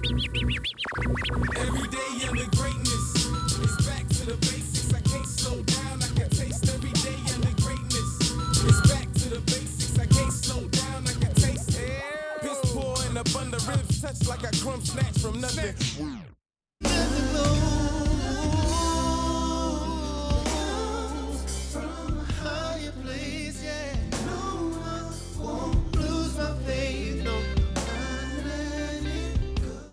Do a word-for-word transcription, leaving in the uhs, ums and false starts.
Every day I'm the greatness. It's back to the basics. I can't slow down. I can taste every day I'm the greatness. It's back to the basics. I can't slow down. I can taste it. Piss poor and abundant ribs touch like I crumb snatch from nothing.